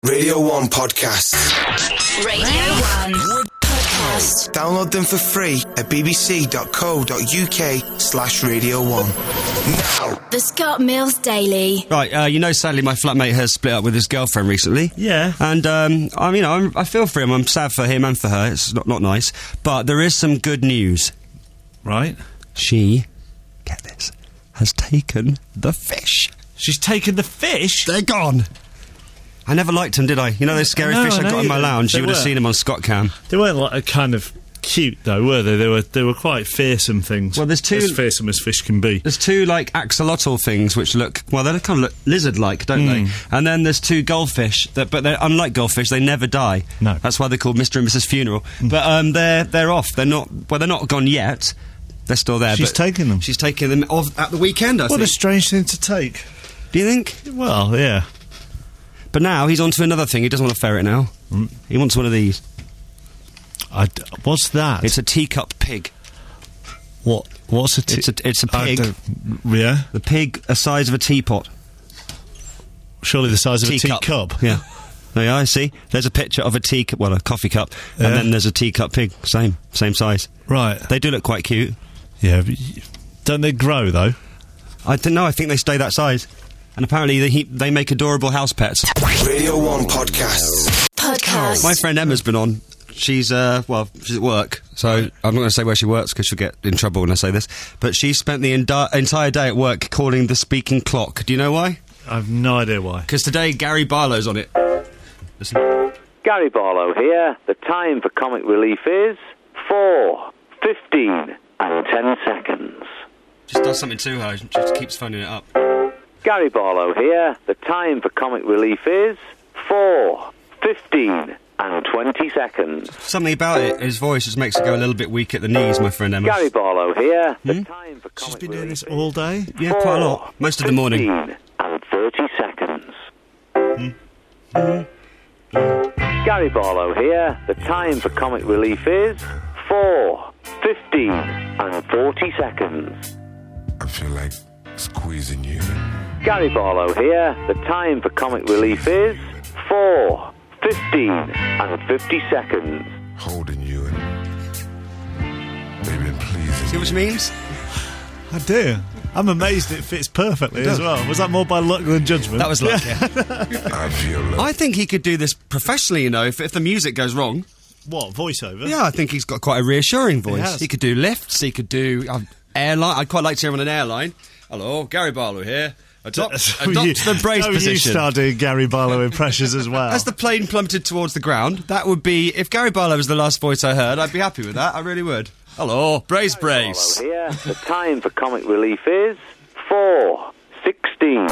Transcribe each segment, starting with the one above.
Radio 1 Podcasts. Radio 1 Podcast. Download them for free at bbc.co.uk/Radio 1. Now. The Scott Mills Daily. Right, sadly my flatmate has split up with his girlfriend recently. Yeah. And, I feel for him. I'm sad for him and for her. It's not nice. But there is some good news. Right. She, get this, has taken the fish. She's taken the fish? They're gone. I never liked them, did I? You know those scary fish I got in my lounge? You would have seen them on Scott Cam. They weren't like a kind of cute though, were they? They were quite fearsome things. Well, there's two... as fearsome as fish can be. There's two, axolotl things which look... Well, they kind of look lizard-like, don't they? And then there's two goldfish, but they're unlike goldfish, they never die. No. That's why they're called Mr. and Mrs. Funeral. But they're off. They're not gone yet. They're still there. She's taken them. She's taking them off at the weekend, I think. What a strange thing to take. Do you think? Well, yeah. But now he's on to another thing. He doesn't want a ferret now. He wants one of these. What's that? It's a teacup pig. What's a It's a pig. Yeah? The pig the size of a teapot. Surely the size of a teacup. Yeah. There you are, see? There's a picture of a teacup, well, a coffee cup, Yeah. and then there's a teacup pig. Same size. Right. They do look quite cute. Yeah. But don't they grow, though? I don't know, I think they stay that size. And apparently they make adorable house pets. Radio 1 Podcasts. Podcast. My friend Emma's been on. She's at work, so I'm not going to say where she works because she'll get in trouble when I say this. But she spent the entire day at work calling the speaking clock. Do you know why? I've no idea why. Because today Gary Barlow's on it. Listen. Gary Barlow here. The time for comic relief is 4, 15 and 10 seconds. Just does something to her, just keeps phoning it up. Gary Barlow here. The time for comic relief is 4, 15 and 20 seconds. Something about it, his voice just makes it go a little bit weak at the knees, my friend Emma. Gary Barlow here. The time for She's comic been relief doing this is all day? Yeah, quite a lot. Most of the morning. 15 and 30 seconds. Gary Barlow here. The time for comic relief is 4, 15 and 40 seconds. I feel like squeezing you. Gary Barlow here. The time for comic relief is 4, 15 and 50 seconds. Holding you and maybe pleasing See what she means? I do. I'm amazed it fits perfectly as well. Was that more by luck than judgment? That was luck, yeah. I feel like I think he could do this professionally, if the music goes wrong. What, voiceover? Yeah, I think he's got quite a reassuring voice. has. He could do lifts, he could do airline. I'd quite like to hear him on an airline. Hello, Gary Barlow here. Adopt the brace position. You start doing Gary Barlow impressions as well. As the plane plummeted towards the ground, that would be... If Gary Barlow was the last voice I heard, I'd be happy with that. I really would. Hello, brace. Barlow here. The time for comic relief is 4, 16.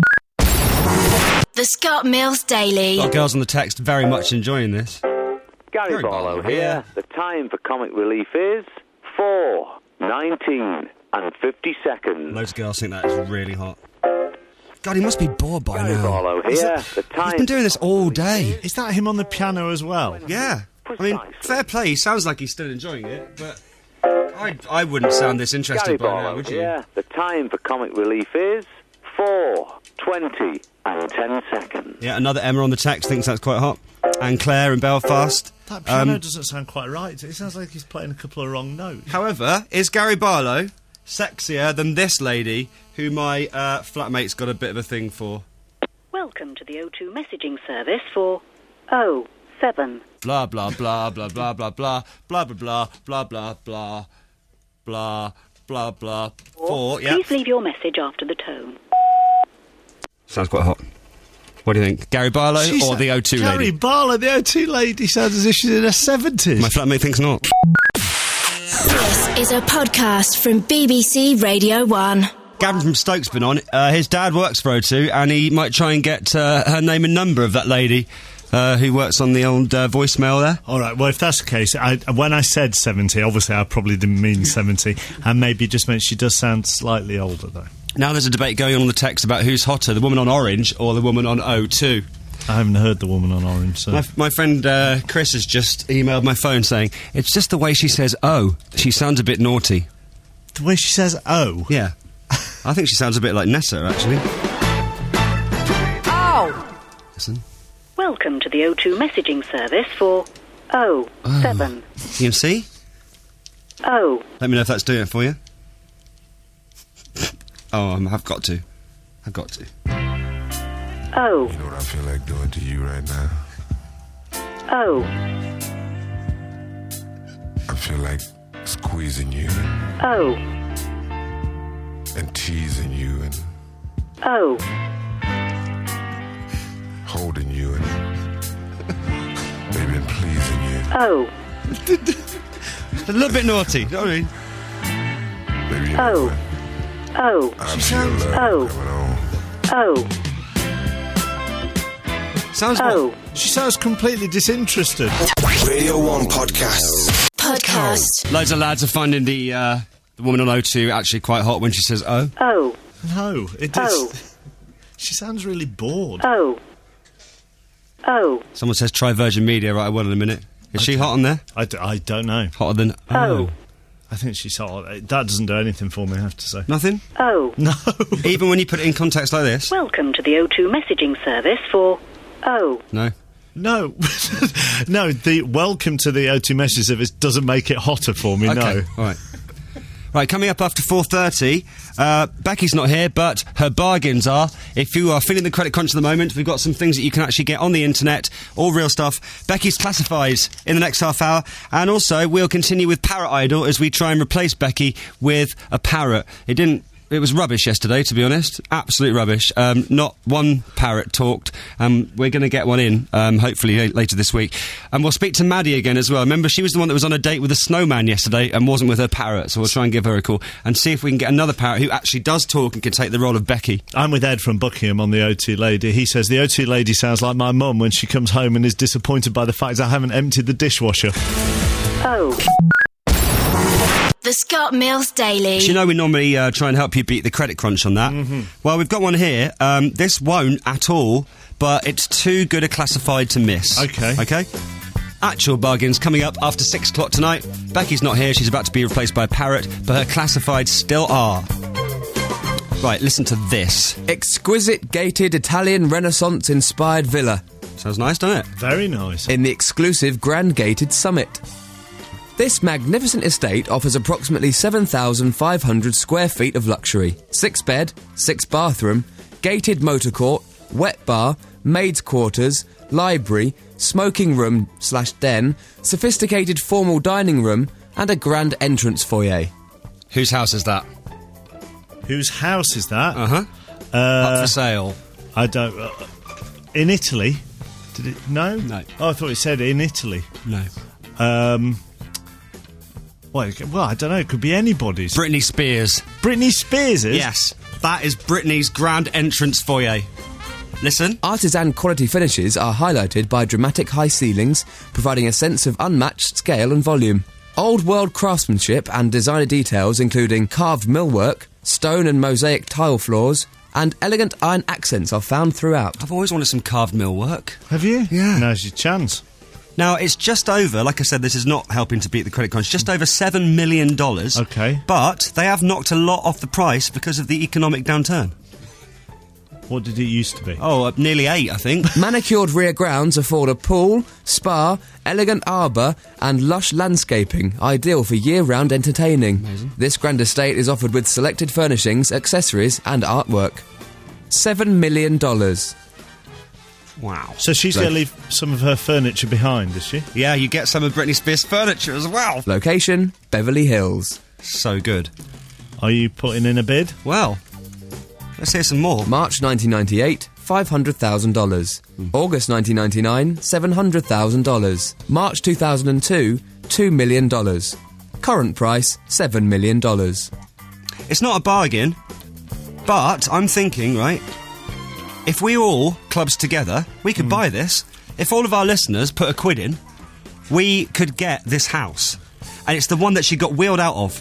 The Scott Mills Daily. A lot of girls on the text very much enjoying this. Gary Barlow here. The time for comic relief is 4, 19 and 50 seconds. Loads of girls think that is really hot. God, he must be bored by Gary now. Barlow here. The time He's been doing this all day. Is that him on the piano as well? Yeah. I mean, fair play. He sounds like he's still enjoying it, but I wouldn't sound this interested Gary by now, Barlow would you? here. The time for comic relief is 4, 20 and 10 seconds. Yeah, another Emma on the text thinks that's quite hot. And Claire in Belfast. That piano doesn't sound quite right. It sounds like he's playing a couple of wrong notes. However, is Gary Barlow sexier than this lady who my flatmate's got a bit of a thing for? Welcome to the O2 messaging service for 07. Blah, blah, blah, blah, blah, blah, blah, blah, blah, blah, blah, blah, blah, blah, blah, blah, 4, yeah. Please leave your message after the tone. Sounds quite hot. What do you think? Gary Barlow or the O2 Gary lady? Barlow, the O2 lady, sounds as if she's in her 70s. My flatmate thinks not. This is a podcast from BBC Radio 1. Gavin from Stoke's been on. His dad works for O2 and he might try and get her name and number of that lady who works on the old voicemail there. All right, well, if that's the case, when I said 70, obviously I probably didn't mean 70, and maybe just meant she does sound slightly older, though. Now there's a debate going on the text about who's hotter, the woman on Orange or the woman on O2. I haven't heard the woman on Orange, so... My friend Chris has just emailed my phone saying, it's just the way she says "oh." She sounds a bit naughty. The way she says "oh"? Yeah. I think she sounds a bit like Nessa, actually. Oh! Listen. Welcome to the O2 messaging service for 07. You can see? Oh. Let me know if that's doing it for you. I've got to. Oh. You know what I feel like doing to you right now? Oh. I feel like squeezing you Oh. and teasing you and Oh. holding you and maybe pleasing you. Oh. A little bit naughty, you know what I mean? Maybe you Oh. know Oh. I feel love Oh. coming on. Oh. Sounds Oh. She sounds completely disinterested. Radio 1 Podcasts. Podcast. Loads of lads are finding the woman on O2 actually quite hot when she says oh. Oh. No, it is. Oh. She sounds really bored. Oh. Oh. Someone says try Virgin Media, right, I will in a minute. Is she hot on there? I don't know. Hotter than Oh. I think she's hot. That doesn't do anything for me, I have to say. Nothing? Oh. No. Even when you put it in context like this? Welcome to the O2 messaging service for Oh. No. No. No, the welcome to the O2 message service doesn't make it hotter for me, Okay, no. all right. Right, coming up after 4:30, Becky's not here, but her bargains are. If you are feeling the credit crunch at the moment, we've got some things that you can actually get on the internet, all real stuff. Becky's classifies in the next half hour, and also we'll continue with Parrot Idol as we try and replace Becky with a parrot. It was rubbish yesterday, to be honest. Absolute rubbish. Not one parrot talked. We're going to get one in, hopefully later this week. And we'll speak to Maddie again as well. Remember, she was the one that was on a date with a snowman yesterday and wasn't with her parrot, so we'll try and give her a call and see if we can get another parrot who actually does talk and can take the role of Becky. I'm with Ed from Buckingham on the O2 lady. He says the O2 lady sounds like my mum when she comes home and is disappointed by the fact I haven't emptied the dishwasher. Oh. The Scott Mills Daily. Do you know we normally try and help you beat the credit crunch on that? Mm-hmm. Well, we've got one here. This won't at all, but it's too good a classified to miss. Okay. Actual bargains coming up after 6 o'clock tonight. Becky's not here. She's about to be replaced by a parrot, but her classifieds still are. Right, listen to this. Exquisite gated Italian Renaissance-inspired villa Sounds nice, doesn't it? Very nice. in the exclusive Grand Gated Summit. This magnificent estate offers approximately 7,500 square feet of luxury. 6-bed, 6-bathroom, gated motor court, wet bar, maid's quarters, library, smoking room/den, sophisticated formal dining room, and a grand entrance foyer. Whose house is that? Whose house is that? Up for sale. I don't... in Italy? Did it... No? No. Oh, I thought it said in Italy. No. Well, I don't know. It could be anybody's. Britney Spears. Britney Spears is? Yes. That is Britney's grand entrance foyer. Listen. Artisan quality finishes are highlighted by dramatic high ceilings, providing a sense of unmatched scale and volume. Old world craftsmanship and designer details including carved millwork, stone and mosaic tile floors, and elegant iron accents are found throughout. I've always wanted some carved millwork. Have you? Yeah. Now's your chance. Now, it's just over, like I said, this is not helping to beat the credit crunch, just over $7 million. Okay. But they have knocked a lot off the price because of the economic downturn. What did it used to be? Oh, nearly 8, I think. Manicured rear grounds afford a pool, spa, elegant arbour and lush landscaping, ideal for year-round entertaining. Amazing. This grand estate is offered with selected furnishings, accessories and artwork. $7 million. Wow. So she's going to leave some of her furniture behind, is she? Yeah, you get some of Britney Spears' furniture as well. Location, Beverly Hills. So good. Are you putting in a bid? Well, let's hear some more. March 1998, $500,000. August 1999, $700,000. March 2002, $2 million. Current price, $7 million. It's not a bargain, but I'm thinking, right, if we all clubs together, we could buy this. If all of our listeners put £1 in, we could get this house. And it's the one that she got wheeled out of.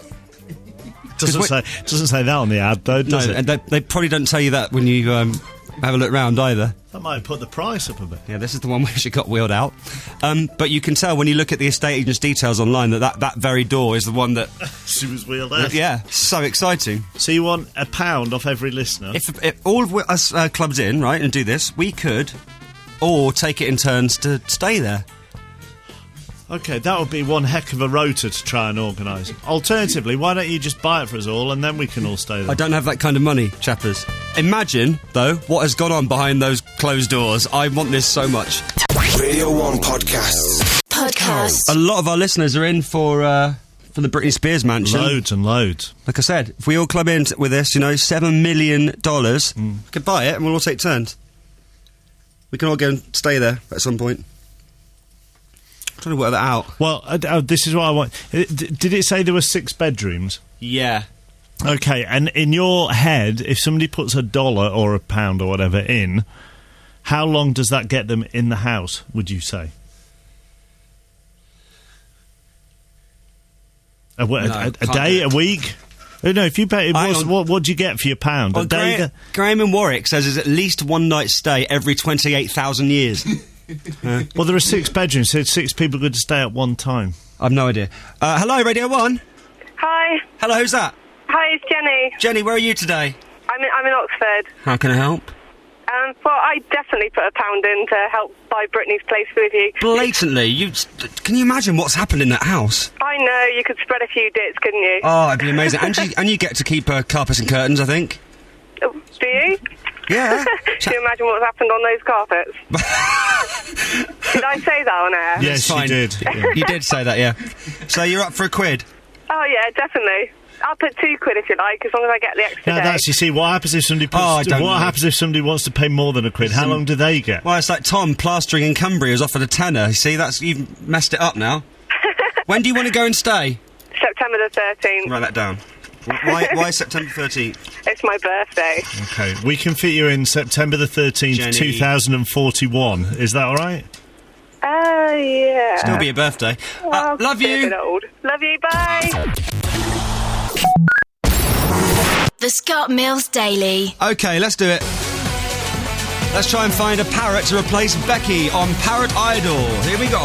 Doesn't say that on the ad, though, does No, it? and they probably don't tell you that when you have a look round either. That might put the price up a bit. Yeah, this is the one which it got wheeled out. But you can tell when you look at the estate agent's details online that very door is the one that... She was wheeled out. Yeah, so exciting. So you want £1 off every listener? If all of us clubs in, right, and do this, we could all take it in turns to stay there. OK, that would be one heck of a rota to try and organise. Alternatively, why don't you just buy it for us all and then we can all stay there? I don't have that kind of money, chappers. Imagine, though, what has gone on behind those closed doors. I want this so much. Radio 1 Podcasts. Podcast. A lot of our listeners are in for the Britney Spears mansion. Loads and loads. Like I said, if we all club in with this, $7 million, we could buy it and we'll all take turns. We can all go and stay there at some point. I'm trying to work that out. Well, this is what I want. Did it say there were 6 bedrooms? Yeah. OK, and in your head, if somebody puts $1 or £1 or whatever in, how long does that get them in the house, would you say? A day, a week? No, if you pay, what do you get for your £1? Well, a day? Graham in Warwick says there's at least one night stay every 28,000 years. Well, there are 6 bedrooms, so 6 people could stay at one time. I've no idea. Hello, Radio 1. Hi. Hello, who's that? Hi, it's Jenny. Jenny, where are you today? I'm in Oxford. How can I help? Well, I definitely put £1 in to help buy Britney's place with you. Blatantly, can you imagine what's happened in that house? I know, you could spread a few dits, couldn't you? Oh, it'd be amazing. and you get to keep carpets and curtains, I think. Oh, do you? Yeah. Can you imagine what's happened on those carpets? Did I say that on air? Yes, Fine. you did. You did say that, yeah. So you're up for a quid? Oh, yeah, definitely. I'll put £2 if you like, as long as I get the extra Now, day. that's, you see, what happens if somebody happens if somebody wants to pay more than £1? How long do they get? Well, it's like Tom plastering in Cumbria has offered a tenner. You see, you've messed it up now. When do you want to go and stay? September the 13th. Write that down. Why September 13th? It's my birthday. OK, we can fit you in September the 13th, Jenny. 2041. Is that all right? Yeah. Still be your birthday. Well, love a you. bit old. Love you, bye. The Scott Mills Daily. OK, let's do it. Let's try and find a parrot to replace Becky on Parrot Idol. Here we go.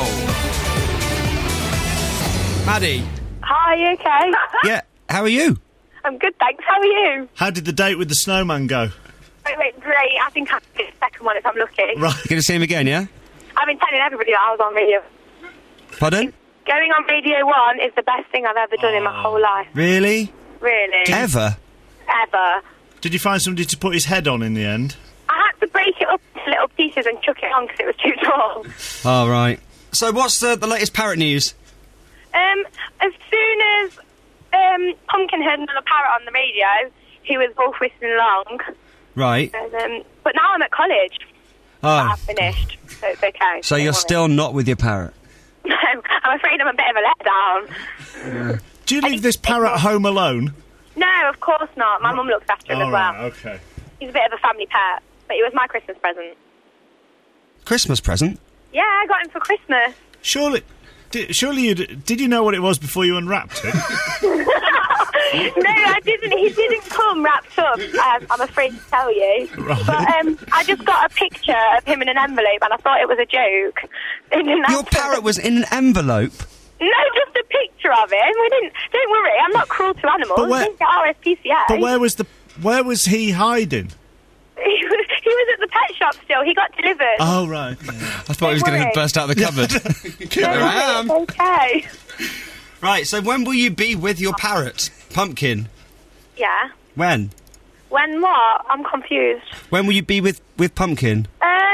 Maddie. Hi, you okay? Yeah, how are you? I'm good, thanks. How are you? How did the date with the snowman go? It went great. I think I'll get the second one if I'm lucky. Right. You're going to see him again, yeah? I've been telling everybody that I was on radio. Pardon? Going on Radio 1 is the best thing I've ever done in my whole life. Really? Really. Ever? Ever. Did you find somebody to put his head on in the end? I had to break it up into little pieces and chuck it on because it was too tall. Oh, right. So what's the latest parrot news? As soon as Pumpkin heard another parrot on the radio, he was both whistling along. Right. And, but now I'm at college. Oh. I've finished, so it's okay. So Don't you're worry. still not with your parrot? No, I'm afraid I'm a bit of a letdown. Do you leave this parrot home alone? No, of course not. My mum looks after him as well. Right, OK. He's a bit of a family pet, but he was my Christmas present. Christmas present? Yeah, I got him for Christmas. Surely did you know what it was before you unwrapped it? No, I didn't. He didn't come wrapped up, I'm afraid to tell you. Right. But I just got a picture of him in an envelope, and I thought it was a joke. Your parrot was in an envelope? No, just a picture of him. We didn't. Don't worry, I'm not cruel to animals. But where- We didn't get RSPCA. But where was he hiding? He was at the pet shop still. He got delivered. Oh, right. I thought he was going to worry. burst out of the cupboard. Here I am. Okay. Right, so when will you be with your parrot, Pumpkin? Yeah. When? When what? I'm confused. When will you be with Pumpkin?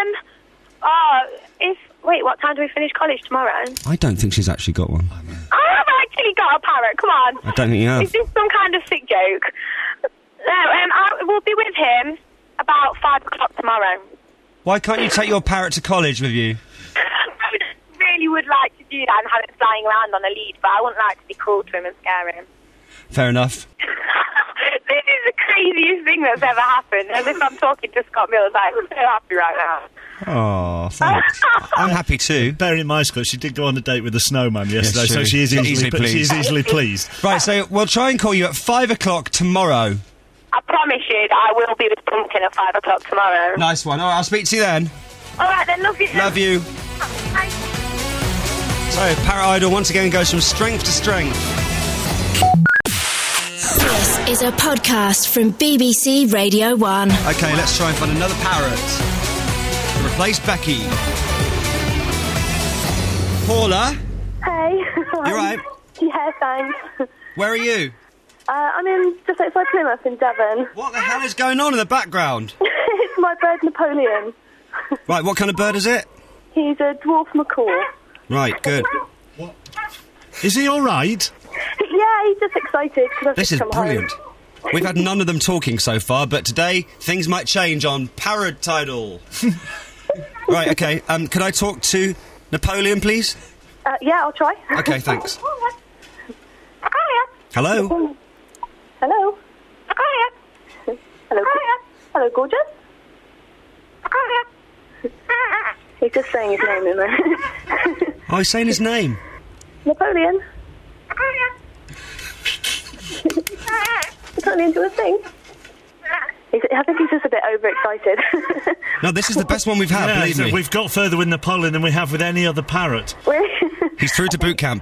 Wait, what time do we finish college tomorrow? I don't think she's actually got one. I've actually got a parrot, come on. I don't think you have. Is this some kind of sick joke? No, I will be with him about 5 o'clock tomorrow. Why can't you take your parrot to college with you? I really would like to do that and have it flying around on a lead, but I wouldn't like to be cruel to him and scare him. Fair enough. This is the craziest thing that's ever happened. As if I'm talking to Scott Mills, I'm so happy right now. Oh, thanks. I'm happy too. Bearing in mind, Scott, she did go on a date with the snowman yesterday, true. so she is She's easily pleased. pleased. Right, so we'll try and call you at 5 o'clock tomorrow. I promise you that I will be with Pumpkin at 5 o'clock tomorrow. Nice one. All right, I'll speak to you then. All right, then. Love you. Love you. Bye. So, Parrot Idol once again goes from strength to strength. This is a podcast from BBC Radio 1. Okay, let's try and find another parrot to replace Becky. Paula, Hey. you right? Yeah, thanks. Where are you? I'm in just outside Plymouth in Devon. What the hell is going on in the background? It's my bird Napoleon. Right, what kind of bird is it? He's a dwarf macaw. Right, good. Is he all right? Yeah, he's just excited because I've This just is come brilliant. home. We've had none of them talking so far, but today things might change on Parrot Idol. Right, okay. Could I talk to Napoleon, please? Yeah, I'll try. Okay, thanks. Hello? Hello? Hello? Hello, gorgeous? He's just saying his name in there. Oh, he's saying his name. Napoleon? Napoleon, do you want to sing? I think he's just a bit overexcited. No, this is the best one we've had, Yeah, believe me. we've got further with Napoleon than we have with any other parrot. He's through to boot camp.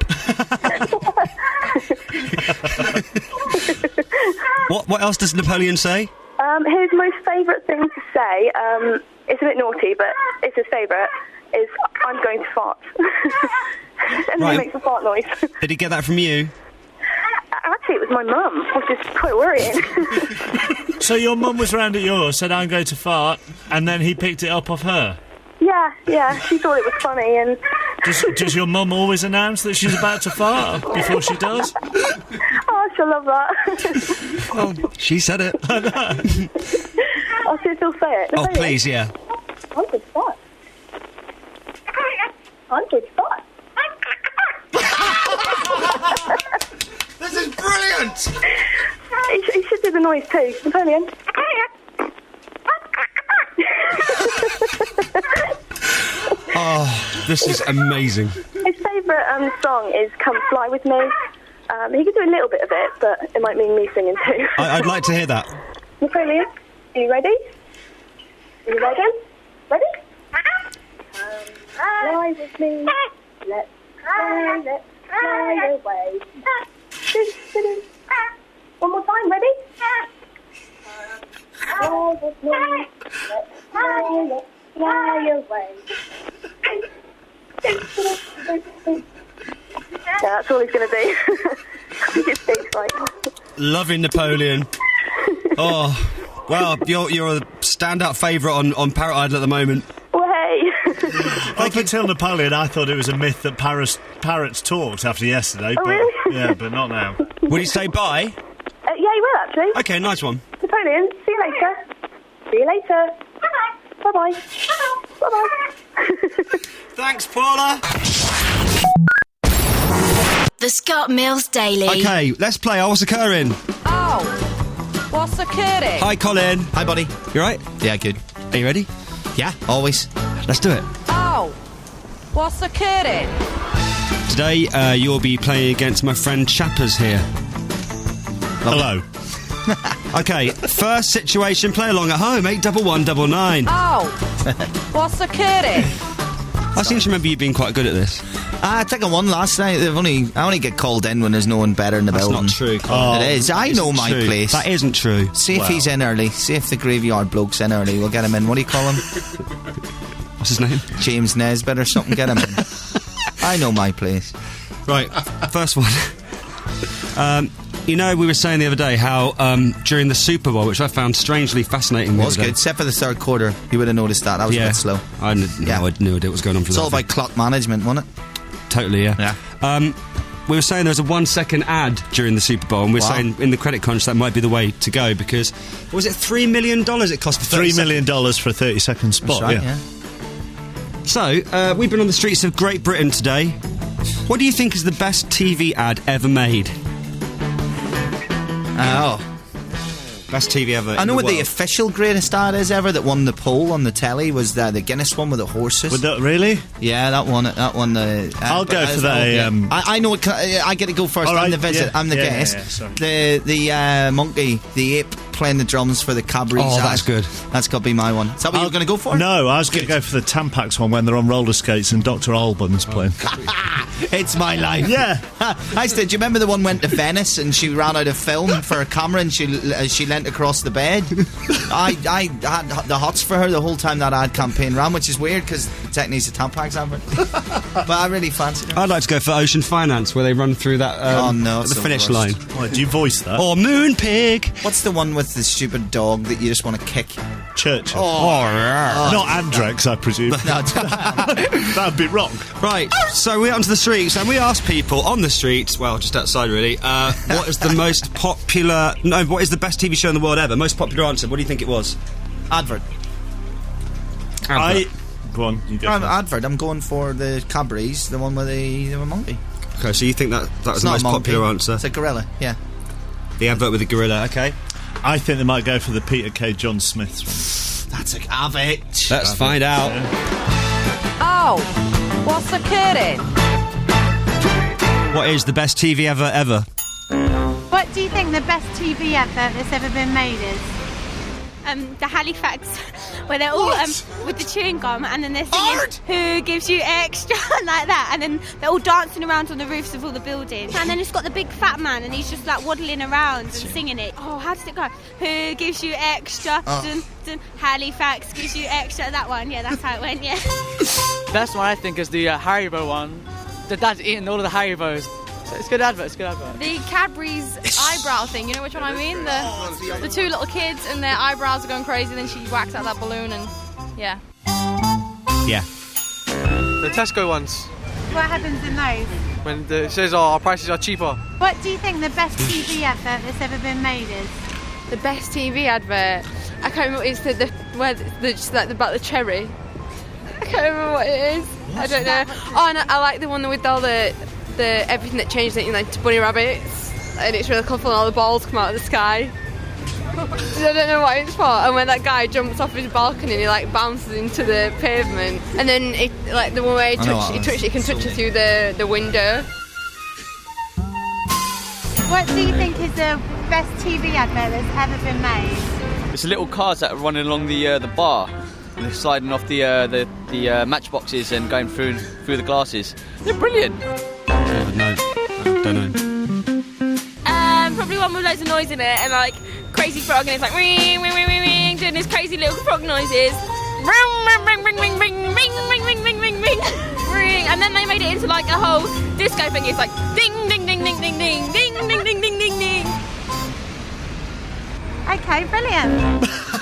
What else does Napoleon say? His most favourite thing to say, it's a bit naughty, but it's his favourite, is, I'm going to fart. And Right. he makes a fart noise. Did he get that from you? Actually, it was my mum, which is quite worrying. So your mum was round at yours, said, I'm going to fart, and then he picked it up off her? Yeah, she thought it was funny, and... Does your mum always announce that she's about to fart before she does? Oh, she'll love that. Well, she said it. I'll see if he'll say it. Oh, please, yeah. I'm going to fart. I'm going to fart. This is brilliant! He should do the noise too. Napoleon. Oh, this is amazing. His favourite song is Come Fly With Me. He could do a little bit of it, but it might mean me singing too. I'd like to hear that. Napoleon, are you ready? Are you ready? Ready? Fly with me. Let's fly away. One more time, ready? Fly with me. Let's fly away. Yeah, that's all he's going to do. It's big, like. Loving Napoleon. Oh, well, you're a standout favourite on Parrot Idol at the moment. Way. Up until Napoleon, I thought it was a myth that parrots talked after yesterday. Oh, but, really? Yeah, but not now. Will you say bye? Yeah, he will, actually. Okay, nice one. Napoleon, see you later. See you later. Bye-bye. Bye-bye. Thanks, Paula. The Scott Mills Daily. Okay, let's play What's Occurring. Oh, what's occurring? Hi, Colin. Hi, buddy. You right? Yeah, good. Are you ready? Yeah, always. Let's do it. Oh, what's occurring? Today, you'll be playing against my friend Chappers here. Hello. Okay, first situation, play along at home, 81199. Oh, what's occurring? I seem to remember you being quite good at this. I think I won last night. I only get called in when there's no one better in the That's building. not true, Colin. It is. I know my place. That isn't true. See if he's in early. See if the graveyard bloke's in early. We'll get him in. What do you call him? What's his name? James Nesbitt or something. Get him in. I know my place. Right, first one. You know, we were saying the other day how during the Super Bowl, which I found strangely fascinating, Was good, except for the third quarter. You would have noticed that. That was a bit slow. I had no idea what was going on for It's that. all about clock management, wasn't it? Totally, yeah. We were saying there was a 1 second ad during the Super Bowl, and we were saying in the credit crunch that might be the way to go because, what was it, $3 million it cost for $3 million for a 30-second spot, That's right, yeah. So, we've been on the streets of Great Britain today. What do you think is the best TV ad ever made? Oh. Best TV ever. I know what the world. official greatest ad is ever that won the poll on the telly was the Guinness one with the horses. Would that really? Yeah, that one. I'll go for the. I know. I get to go first. All right, I'm the visit. yeah, I'm the guest. yeah, sorry. The monkey, the ape playing the drums for the Cadbury's. Oh, that's good. That's got to be my one. Is that what you're going to go for? No, I was going to go for the Tampax one when they're on roller skates and Dr. Alban's playing. It's my life. Yeah. Do you remember the one went to Venice and she ran out of film for a camera and she leant across the bed? I had the hots for her the whole time that ad campaign ran, which is weird because technically it's a Tampax advert. But I really fancied her. I'd like to go for Ocean Finance, where they run through that it's the the finish worst. line. Why, do you voice that? Or Moon Pig. What's the one with the stupid dog that you just want to kick? Churchill. Oh. Not Andrex, I presume. No, That'd be wrong. Right, so we're onto the streets, and we asked people on the streets, well, just outside really, what is the most popular... No, what is the best TV show in the world ever? Most popular answer, what do you think it was? Advert. Go on, you go. Advert. I'm going for the Cadbury's, the one with the monkey. Okay, so you think that was the most popular answer? It's a gorilla, yeah. The advert with the gorilla, okay. I think they might go for the Peter K. John Smith's one. That's a cabbage. Let's find out. Oh, what's occurring? What is the best TV ever? What do you think the best TV advert that's ever been made is? The Halifax, where they're all with the chewing gum, and then they're singing "Who gives you extra?" like that, and then they're all dancing around on the roofs of all the buildings, and then it's got the big fat man, and he's just like waddling around and singing it. Oh, how does it go? Who gives you extra? Dun, dun, Halifax gives you extra. That one, yeah, that's how it went. Yeah. Best one I think is the Haribo one. The dad's eating all of the Haribos. It's good advert. The Cadbury's eyebrow thing, you know which one I mean? The two little kids and their eyebrows are going crazy, then she whacks out that balloon and yeah. Yeah. The Tesco ones. What happens in those? When it says, our prices are cheaper. What do you think the best TV advert that's ever been made is? The best TV advert, I can't remember, it's just like about the cherry. I can't remember what it is. I don't know. Oh, and I like the one with all the everything that changed it, to bunny rabbits, and it's really colourful and all the balls come out of the sky. I don't know what it's for. And when that guy jumps off his balcony and he bounces into the pavement, and then it, the one where he can touch it through the window. What do you think is the best TV advert that's ever been made? It's the little cars that are running along the bar. And they're sliding off the matchboxes and going through the glasses. They're brilliant. No, I don't know. Probably one with loads of noise in it, and crazy frog, and it's ring, ring, ring, ring, ring, doing these crazy little frog noises. Ring, ring, ring, ring, ring, ring, ring, ring, ring, ring, ring, ring, ring. And then they made it into a whole disco thing. It's ding, ding, ding, ding, ding, ding, ding, ding, ding, ding, ding, ding. Okay, brilliant.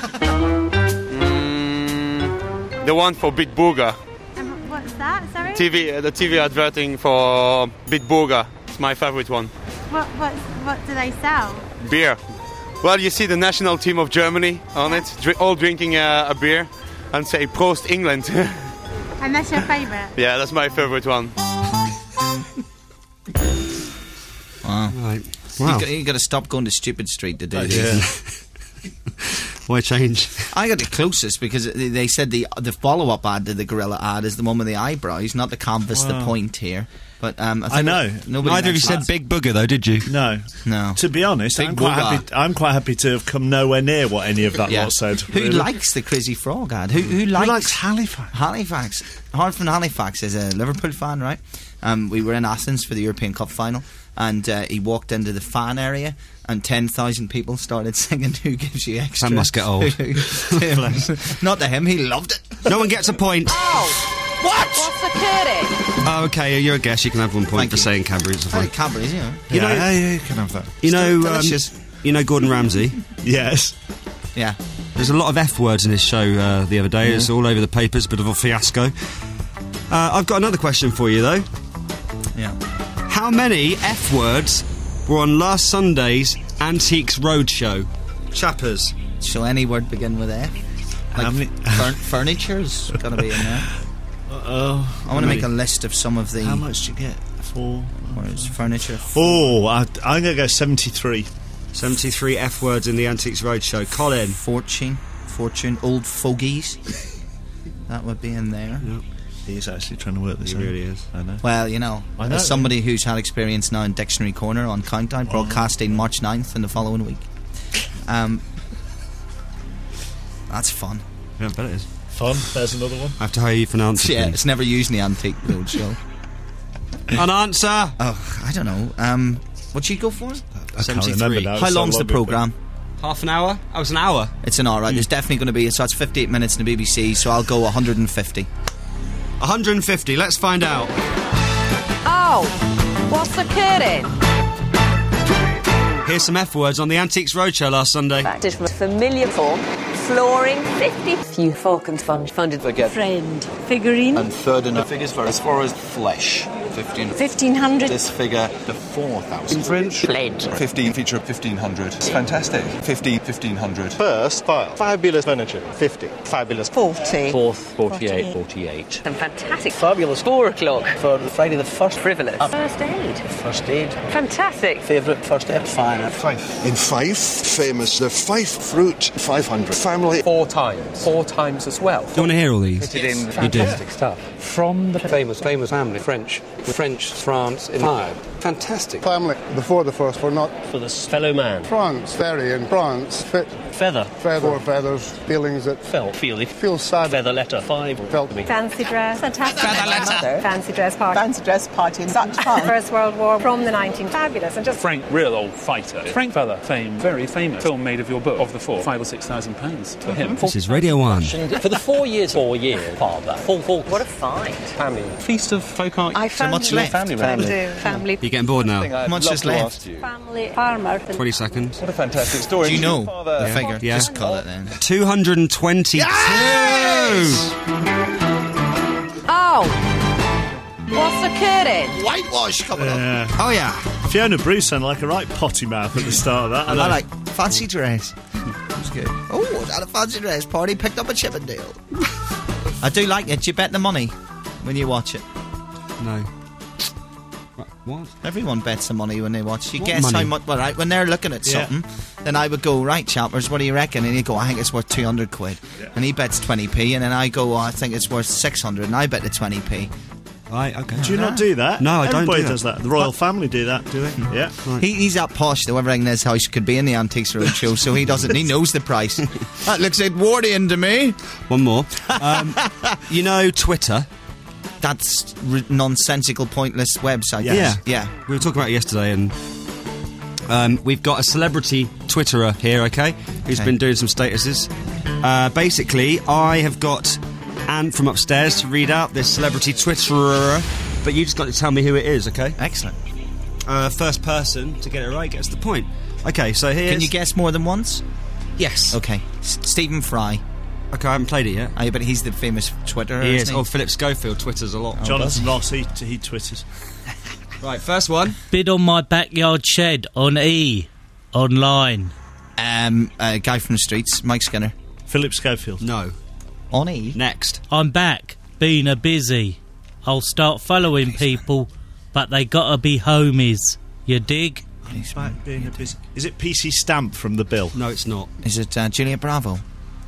The one for Bitburger. What's that? Sorry. The TV advertising for Bitburger. It's my favorite one. What do they sell? Beer. Well, you see the national team of Germany on it, all drinking a beer, and say Prost England. And that's your favourite? Yeah, that's my favorite one. Wow. Right. Wow. You got to stop going to Stupid Street to do this. Why change? I got the closest because they said the follow-up ad to the gorilla ad is the one with the eyebrows, not the canvas, the point here. But I know. Neither of you said Big Booger, though, did you? No. To be honest, I'm quite happy to have come nowhere near what any of that lot said. Who likes the Crazy Frog ad? Who likes Halifax? Halifax. Hard from Halifax is a Liverpool fan, right? We were in Athens for the European Cup final, and he walked into the fan area, and 10,000 people started singing "Who Gives You Extra." That must get old. Not to him, he loved it. No one gets a point. Oh! What? What's occurring? Oh, okay, you're a guest. You can have 1 point for saying Cadbury's. Cadbury's, You can have that. You know Gordon Ramsay? Yes. Yeah. There's a lot of F words in his show the other day. It's all over the papers, bit of a fiasco. I've got another question for you, though. Yeah. How many F words were on last Sunday's Antiques Roadshow? Chappers. So any word begin with F? How many? Furniture's got to be in there. I want to make a list of some of the... How much do you get? 4 words. Furniture. Oh, I'm going to go 73. 73 F words in the Antiques Roadshow. Colin. Fortune, old fogies. That would be in there. Yep. He's actually trying to work this out. He really is. I know. Well, you know, I know. as somebody who's had experience now in Dictionary Corner on Countdown, broadcasting March 9th in the following week. That's fun. Yeah, I bet it is. Fun. There's another one. I have to hire you for an answer. Yeah, please. it's never used in the Antique Roadshow. An answer! Oh, I don't know. What'd you go for? I can't 73. remember now. How It's so long's the long ago. programme? Half an hour? Oh, it's an hour. It's an hour, right? There's definitely going to be... So it's 58 minutes in the BBC, so I'll go 150. 150, let's find out. Oh, what's occurring? Here's some F words on the Antiques Roadshow last Sunday. Backed from familiar form, flooring, 50. Few Falcon Fund funded. Forget. Friend. Figurine. And third in the figures for as far as flesh. 1500. This figure, the 4,000. French. Blade. 15 feature 1500. It's fantastic. 1500. First file. Fabulous furniture. 50. Fabulous. 40. Fourth. 48. Some fantastic. Fabulous. 4 o'clock. For Friday the 1st. Frivolous. First aid. First aid. Fantastic. Favourite first aid. Fine. Fife. In Fife, famous the Fife Fruit 500. Family. 4 times. 4 times as well. Do you want to hear all these? Fitted in You do. fantastic stuff. From the famous family, French, France inspired. Fantastic. Family. Before the first, for not. For the fellow man. France. Very in France. Fit. Feather. 4 feathers. Feelings that. Felt. Feely. Feels sad. Feather letter. 5. Felt me. Fancy dress. Fantastic. Mother. Fancy dress party. Fancy dress party in such fun. First World War from the 19th. Fabulous. And just Frank, real old fighter. Frank Feather, fame, very famous. Film made of your book, of the 4, 5 or 6,000 pounds for him. This is Radio 1. For the 4 years, father. Full. What a find. Family. Feast of folk art. I So much left. Family. Family. You're getting bored now. How much is left? Family farmer. 20 seconds. What a fantastic story. Do you know the figure? Yeah. Just call it then. 222! Oh, what's occurring? Whitewash coming up. Oh, yeah. Fiona Bruce sounded like a right potty mouth at the start of that. I like fancy dress. That's good. Oh, was at a fancy dress party, picked up a Chippendale. I do like it. Do you bet the money when you watch it? No. What? Everyone bets the money when they watch. You What guess money? how much. Well, right, when they're looking at Yeah. something, then I would go, right, chappers, what do you reckon? And he'd go, I think it's worth 200 quid. Yeah. And he bets 20p, and then I go, I think it's worth 600, and I bet the 20p. Right, okay. Do you not do that? No, I don't Everybody do that. does that. The royal family do that. Do they? Yeah. Right. He's that posh though. Everything in his house could be in the Antiques Roadshow, so he doesn't. He knows the price. That looks Edwardian to me. One more. You know Twitter? That's nonsensical, pointless website. Yeah. We were talking about it yesterday, and we've got a celebrity Twitterer here, okay, who's been doing some statuses. Basically, I have got Anne from upstairs to read out this celebrity Twitterer, but you just got to tell me who it is, okay? Excellent. First person to get it right gets the point. Okay, so here's... Can you guess more than once? Yes. Okay. Stephen Fry. Okay, I haven't played it yet. Oh, but he's the famous Twitterer. He is. isn't Oh, Philip Schofield twitters a lot. Jonathan Ross, he twitters. Right, first one. Bid on my backyard shed on E. Online. A guy from the streets, Mike Skinner. Philip Schofield. No. On E. Next. I'm back. Been a busy. I'll start following people, but they gotta be homies. You dig? He's back being a busy. Is it PC Stamp from The Bill? No, it's not. Is it Juliet Bravo?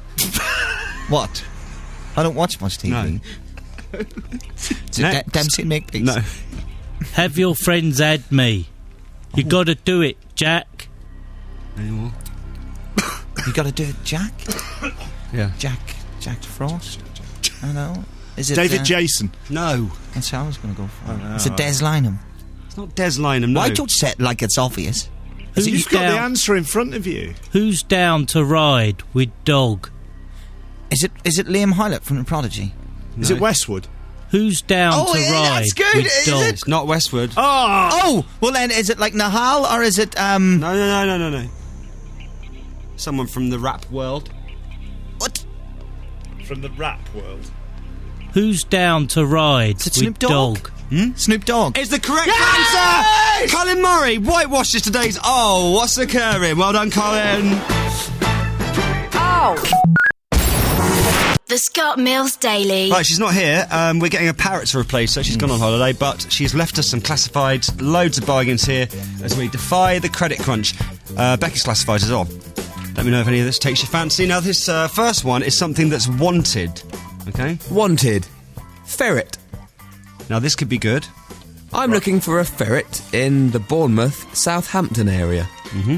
What? I don't watch much TV. No. Is it Dempsey and Makepeace? No. Have your friends add me. You gotta do it, Jack. Any more? You gotta do it, Jack? Yeah. Jack Frost? I don't know. Is it David Jason? No. That's how I was going to go for. no. Is it Des Lynam? It's not Des Lynam, no. Why don't you say it like it's obvious? You've got the answer in front of you. Who's down to ride with dog? Is it Liam Howlett from The Prodigy? Is it Westwood? Who's down to ride that's good. with Is dog? it? It's not Westwood. Oh! Well then, is it like Nahal or is it No. Someone from the rap world. What? From the rap world. Who's down to ride Is it with Snoop Dogg? dog? Snoop Dogg. Is the correct answer! Colin Murray whitewashes today's Oh, what's occurring? Well done, Colin. Oh. The Scott Mills Daily. Right, she's not here. We're getting a parrot to replace her. She's gone on holiday, but she's left us some classifieds, loads of bargains here as we defy the credit crunch. Becky's classifieds is on. Let me know if any of this takes your fancy. Now, this first one is something that's wanted. Okay? Wanted. Ferret. Now, this could be good. I'm looking for a ferret in the Bournemouth, Southampton area.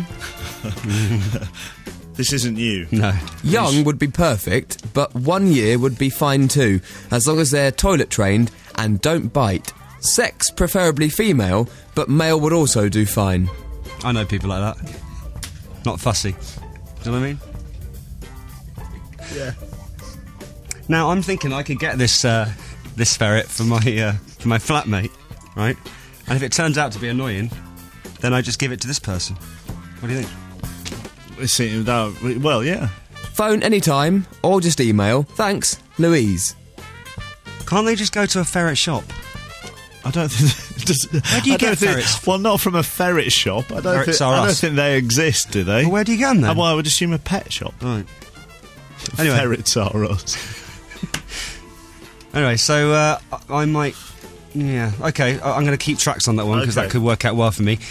This isn't you. No. Young would be perfect, but 1 year would be fine too, as long as they're toilet trained and don't bite. Sex, preferably female, but male would also do fine. I know people like that. Not fussy. Do you know what I mean? Yeah. Now, I'm thinking I could get this this ferret for my flatmate, right? And if it turns out to be annoying, then I just give it to this person. What do you think? Well, yeah. Phone anytime, or just email. Thanks, Louise. Can't they just go to a ferret shop? I don't think... Where do you get ferrets? Well, not from a ferret shop. I don't think they exist, do they? Well, where do you get them then? Well, I would assume a pet shop. Right. Anyway. Ferrets are us. Anyway, so I might... Yeah, okay, I'm going to keep tracks on that one, because that could work out well for me.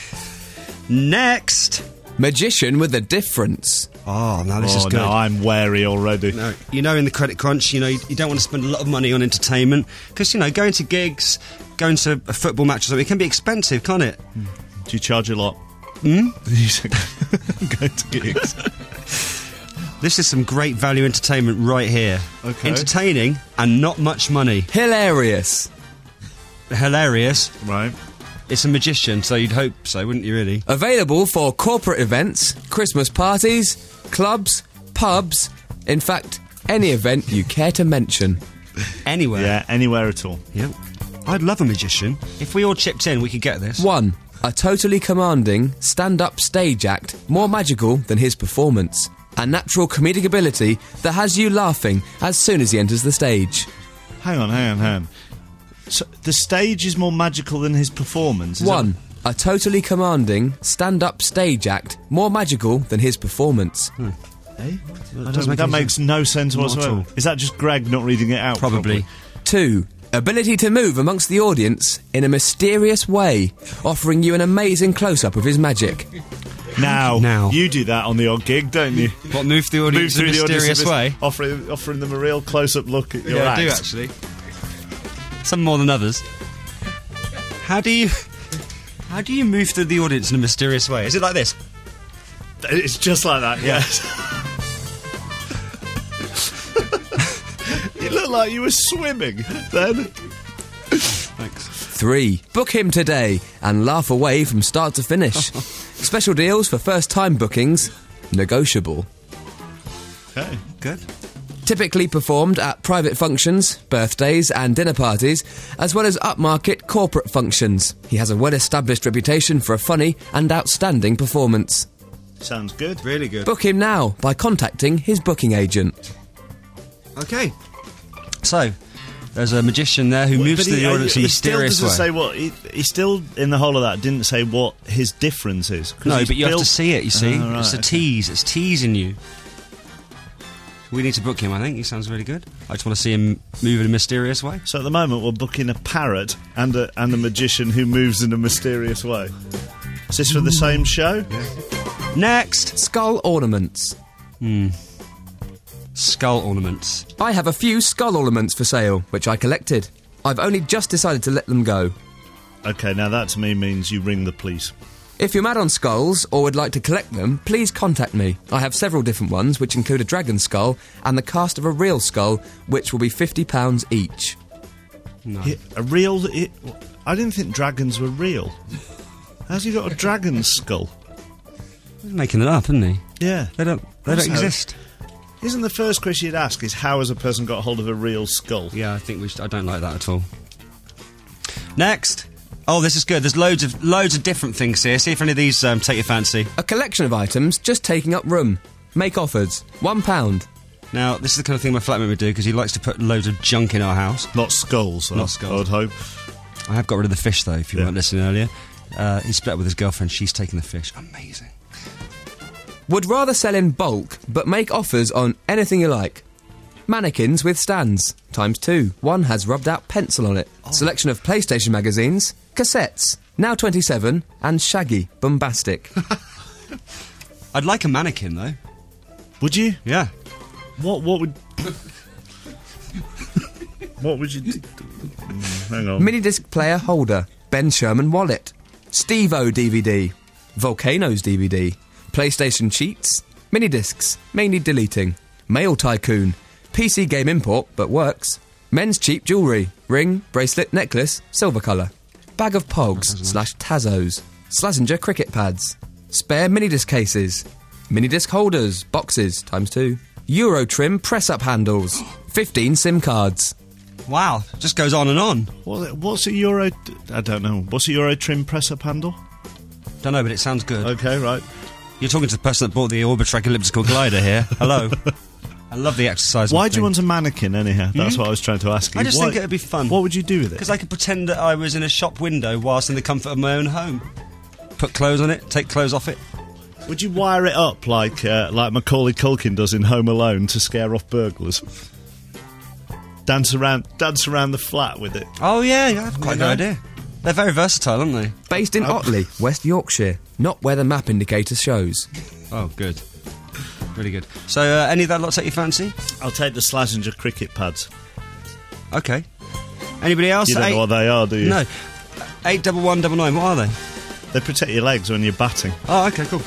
Next! Magician with a difference. Oh, now this is good. No, I'm wary already. No, you know, in the credit crunch, you know, you don't want to spend a lot of money on entertainment, because, you know, going to gigs, going to a football match or something, it can be expensive, can't it? Do you charge a lot? Hmm? Going to gigs. This is some great value entertainment right here. Okay. Entertaining and not much money. Hilarious. Hilarious. Right. It's a magician, so you'd hope so, wouldn't you, really? Available for corporate events, Christmas parties, clubs, pubs, in fact, any event you care to mention. Anywhere? Yeah, anywhere at all. Yep. I'd love a magician. If we all chipped in, we could get this. 1. A totally commanding, stand-up stage act, more magical than his performance. A natural comedic ability that has you laughing as soon as he enters the stage. Hang on. So the stage is more magical than his performance? 1. A totally commanding, stand-up stage act, more magical than his performance. That makes no sense whatsoever. Is that just Greg not reading it out? Probably. 2. Ability to move amongst the audience in a mysterious way, offering you an amazing close-up of his magic. Now, you do that on the odd gig, don't you? What, move the audience in a mysterious way? Offering them a real close-up look at your act. I do, actually. Some more than others. How do you move through the audience in a mysterious way? Is it like this? It's just like that, yes. You look like you were swimming then. Thanks. 3. Book him today and laugh away from start to finish. Special deals for first-time bookings. Negotiable. Okay, good. Typically performed at private functions, birthdays and dinner parties, as well as upmarket corporate functions. He has a well-established reputation for a funny and outstanding performance. Sounds good. Really good. Book him now by contacting his booking agent. Okay. So, there's a magician there who moves through the audience in a mysterious way. He still doesn't say what... He still, in the whole of that, didn't say what his difference is. No, but you have to see it, you see. Right, it's a tease. It's teasing you. We need to book him, I think. He sounds really good. I just want to see him move in a mysterious way. So at the moment, we're booking a parrot and a magician who moves in a mysterious way. Is this for the same show? Yeah. Next! Skull ornaments. Skull ornaments. I have a few skull ornaments for sale, which I collected. I've only just decided to let them go. OK, now that to me means you ring the police. If you're mad on skulls or would like to collect them, please contact me. I have several different ones, which include a dragon skull and the cast of a real skull, which will be £50 each. No. A real... I didn't think dragons were real. How's he got a dragon skull? He's making it up, isn't he? Yeah. They don't exist. Isn't the first question you'd ask is how has a person got hold of a real skull? Yeah, I think I don't like that at all. Next! Oh, this is good. There's loads of different things here. See if any of these take your fancy. A collection of items just taking up room. Make offers. £1. Now, this is the kind of thing my flatmate would do, because he likes to put loads of junk in our house. Not skulls, though. Not skulls. I would hope. I have got rid of the fish, though, if you weren't listening earlier. He split up with his girlfriend. She's taking the fish. Amazing. Would rather sell in bulk, but make offers on anything you like. Mannequins with stands, ×2. One has rubbed out pencil on it. Selection of PlayStation magazines, cassettes, Now 27, and Shaggy, Bombastic. I'd like a mannequin, though. Would you? Yeah. What would... what would you do? Hang on. Minidisc player holder, Ben Sherman wallet. Steve-O DVD, Volcanoes DVD, PlayStation cheats, minidiscs, mainly deleting, Mail Tycoon, PC game import, but works, men's cheap jewellery, ring, bracelet, necklace, silver colour, bag of Pogs / Tazos, Slazenger cricket pads, spare minidisc cases, minidisc holders, boxes, ×2, Euro trim press-up handles, 15 SIM cards. Wow, just goes on and on. What's a Euro... I don't know. What's a Euro trim press-up handle? Don't know, but it sounds good. Okay, right. You're talking to the person that bought the Orbitrek elliptical glider here. Hello. I love the exercise. Why do you want a mannequin, anyhow? That's what I was trying to ask you. I just think it would be fun. What would you do with it? Because I could pretend that I was in a shop window whilst in the comfort of my own home. Put clothes on it, take clothes off it. Would you wire it up like Macaulay Culkin does in Home Alone to scare off burglars? Dance around the flat with it. Oh yeah, that's quite a good idea. They're very versatile, aren't they? Based in Otley, West Yorkshire, not where the map indicator shows. Oh, good. Really good. So, any of that lot take your fancy? I'll take the Slazenger cricket pads. Okay. Anybody else? You don't know what they are, do you? No. 81199, what are they? They protect your legs when you're batting. Oh, okay, cool.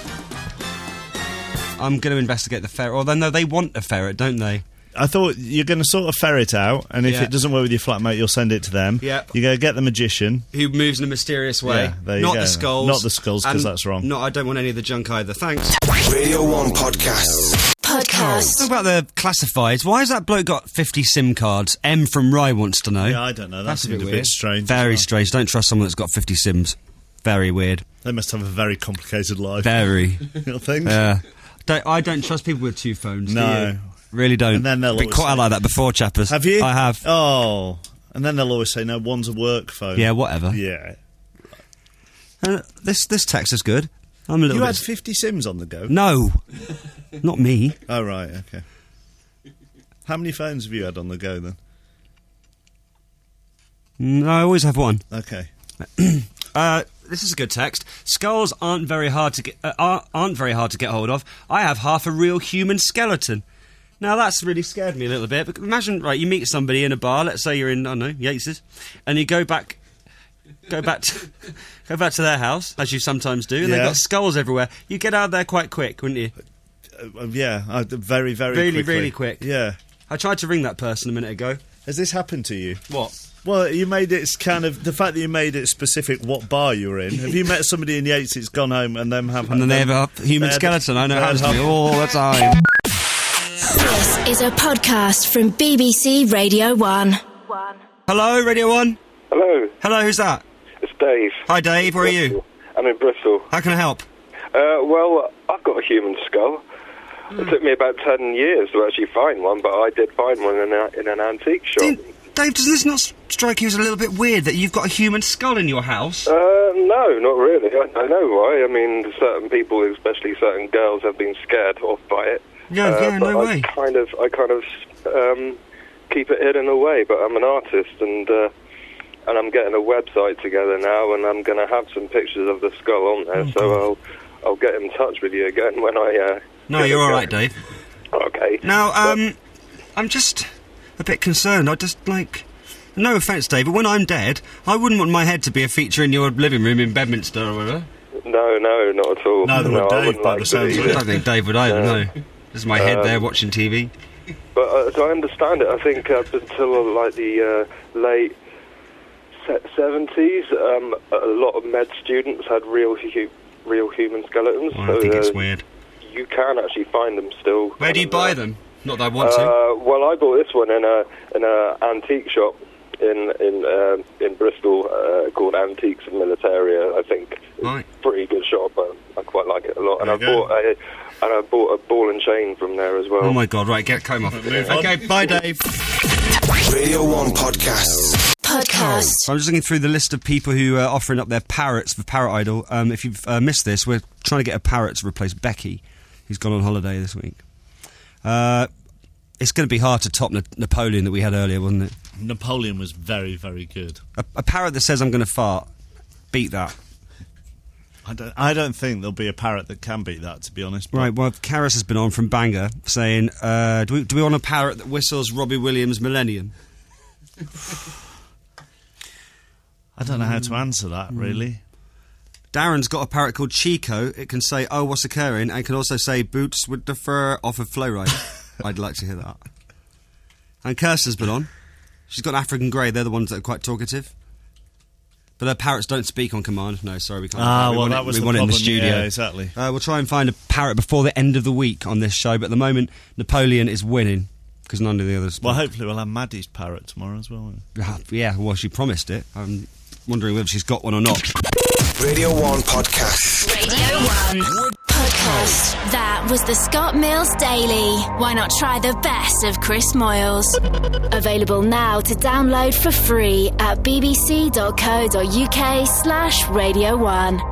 I'm going to investigate the ferret. Although, no, they want a ferret, don't they? I thought you're going to sort of ferret out, and if it doesn't work with your flatmate, you'll send it to them. Yeah. You're going to get the magician. Who moves in a mysterious way. Yeah, there you Not go. the skulls. Not the skulls, because that's wrong. No, I don't want any of the junk either. Thanks. Radio 1 Podcasts. Podcast. What about the classifieds? Why has that bloke got 50 SIM cards? M from Rye wants to know. Yeah, I don't know. That's a bit strange. Very strange. Don't trust someone that's got 50 SIMs. Very weird. They must have a very complicated life. Very. You think? Yeah. I don't trust people with two phones. No. Do you? Really don't. And then they'll been caught out like that before, chappers. Have you? I have. Oh. And then they'll always say, no, one's a work phone. Yeah, whatever. Yeah. This text is good. I'm a little You bit... had 50 SIMs on the go? No. Not me. Oh, right, okay. How many phones have you had on the go, then? I always have one. Okay. This is a good text. Skulls aren't very hard to get hold of. I have half a real human skeleton. Now that's really scared me a little bit. But imagine, right, you meet somebody in a bar. Let's say you're in, I don't know, Yates's, and you go back to their house, as you sometimes do, and they've got skulls everywhere. You get out of there quite quick, wouldn't you? Yeah, very, very really, quickly. really quick. Yeah. I tried to ring that person a minute ago. Has this happened to you? What? Well, you made it kind of... The fact that you made it specific what bar you were in. Have you met somebody in Yates that's gone home and then have... And then they have a human skeleton. I know how to do all the time. This is a podcast from BBC Radio 1. Hello, Radio 1? Hello. Hello, who's that? It's Dave. Hi, Dave. Where are you? I'm in Bristol. How can I help? Well, I've got a human skull. It took me about 10 years to actually find one, but I did find one in an antique shop. Dave, does this not strike you as a little bit weird that you've got a human skull in your house? No, not really. I know why. I mean, certain people, especially certain girls, have been scared off by it. Yeah, no way. I kind of keep it hidden away, but I'm an artist, and I'm getting a website together now, and I'm going to have some pictures of the skull on there, so I'll get in touch with you again when I... No, you're all right, Dave. Okay. Now, I'm just a bit concerned. I just, no offence, Dave, but when I'm dead, I wouldn't want my head to be a feature in your living room in Bedminster or whatever. No, not at all. Neither would Dave, by the sounds of it. I don't think Dave would either, no. This is my head there watching TV. But as I understand it, I think up until the late 70s, a lot of med students had real human skeletons. I think it's weird. You can actually find them still. Where do you buy them? Not that I want to. Well, I bought this one in a antique shop in Bristol called Antiques and Militaria. I think it's a pretty good shop. I quite like it a lot. And I bought a ball and chain from there as well. Oh my God! Right, come off. Okay, bye, Dave. Radio 1 Podcasts. I'm just looking through the list of people who are offering up their parrots for Parrot Idol. If you've missed this, we're trying to get a parrot to replace Becky, who's gone on holiday this week. It's going to be hard to top Napoleon that we had earlier, wasn't it? Napoleon was very, very good. A parrot that says I'm going to fart, beat that. I don't think there'll be a parrot that can beat that, to be honest. Right, well, Karis has been on from Bangor saying, do we want a parrot that whistles Robbie Williams' Millennium? I don't know how to answer that, really. Darren's got a parrot called Chico. It can say, oh, what's occurring, and can also say, boots with the fur off of Flow Ride. I'd like to hear that. And Kirsten's been on. She's got an African grey. They're the ones that are quite talkative. But their parrots don't speak on command. No, sorry, we can't. That was we the want problem. it in the studio. Yeah, exactly. We'll try and find a parrot before the end of the week on this show, but at the moment, Napoleon is winning, because none of the others... Well, hopefully we'll have Maddie's parrot tomorrow as well. Yeah, well, she promised it. I'm wondering whether she's got one or not. Radio 1 Podcast. Radio 1 Podcast. That was the Scott Mills Daily. Why not try the best of Chris Moyles? Available now to download for free at bbc.co.uk/Radio 1.